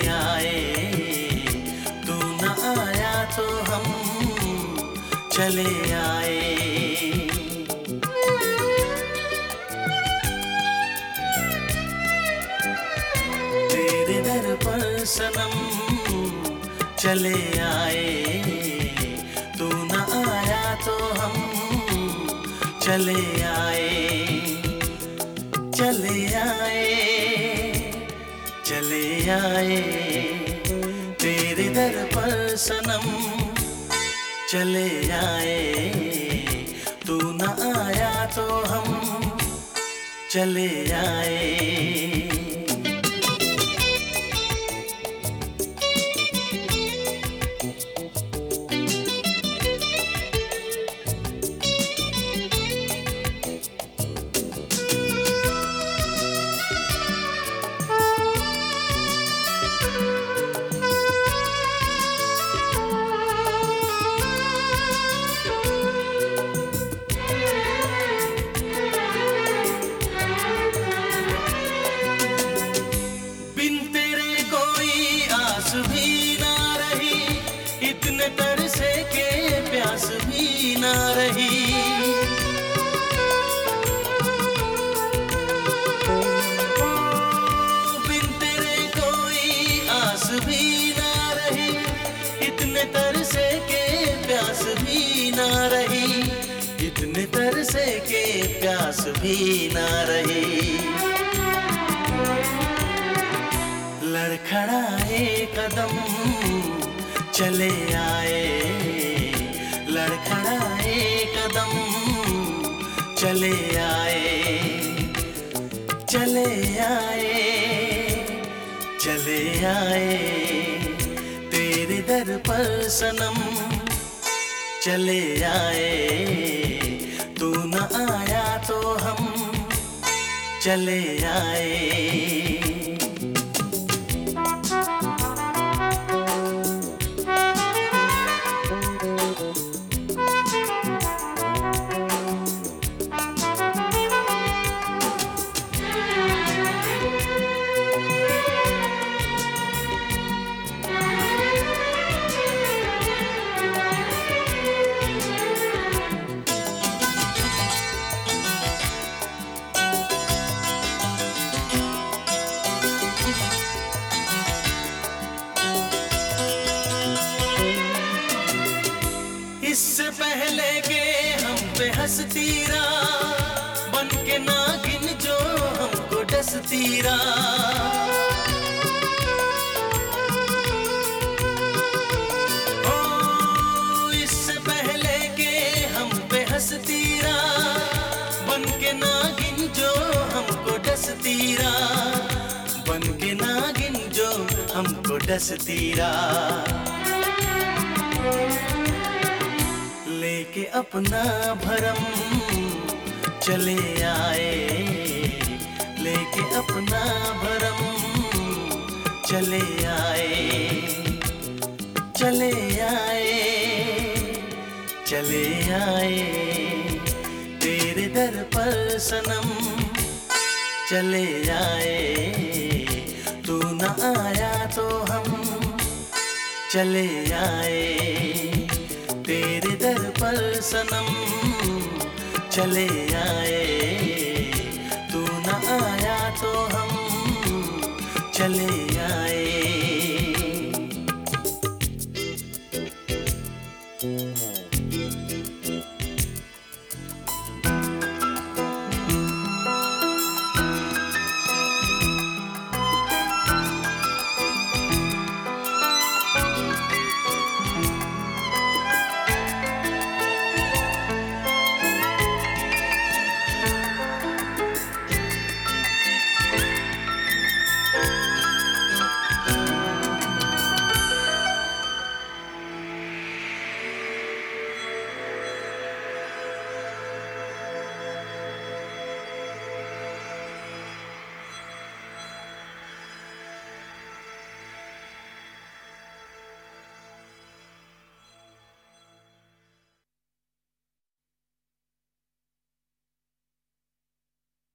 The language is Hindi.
आए, तू न आया तो हम चले आए। तेरे दर पर सनम चले आए, तू न आया तो हम चले आए। चले आए, चले आए, तेरे दर पर सनम चले आए, तू न आया तो हम चले आए। भी ना रही, इतने तरसे के प्यास भी ना रही। बिन तेरे कोई आस भी ना रही, इतने तरसे के प्यास भी ना रही, इतने तरसे के प्यास भी ना रही। लड़खड़ाए कदम चले आए, लड़खड़ाए कदम चले आए। चले आए, चले आए, तेरे दर पर सनम चले आए, तू न आया तो हम चले आए। इससे पहले के हम पे हंसती रहा, बन के नागिन जो हमको डसती रहा। ओ इससे पहले के हम पे हंसती रहा, बन के नागिन जो हमको डसती रहा, बन के नागिन जो हमको डसती रहा। लेके अपना भरम चले आए, लेके अपना भरम चले आए। चले आए, चले आए, तेरे दर पर सनम चले आए, तू न आया तो हम चले आए। तेरे दर पर सनम चले आए।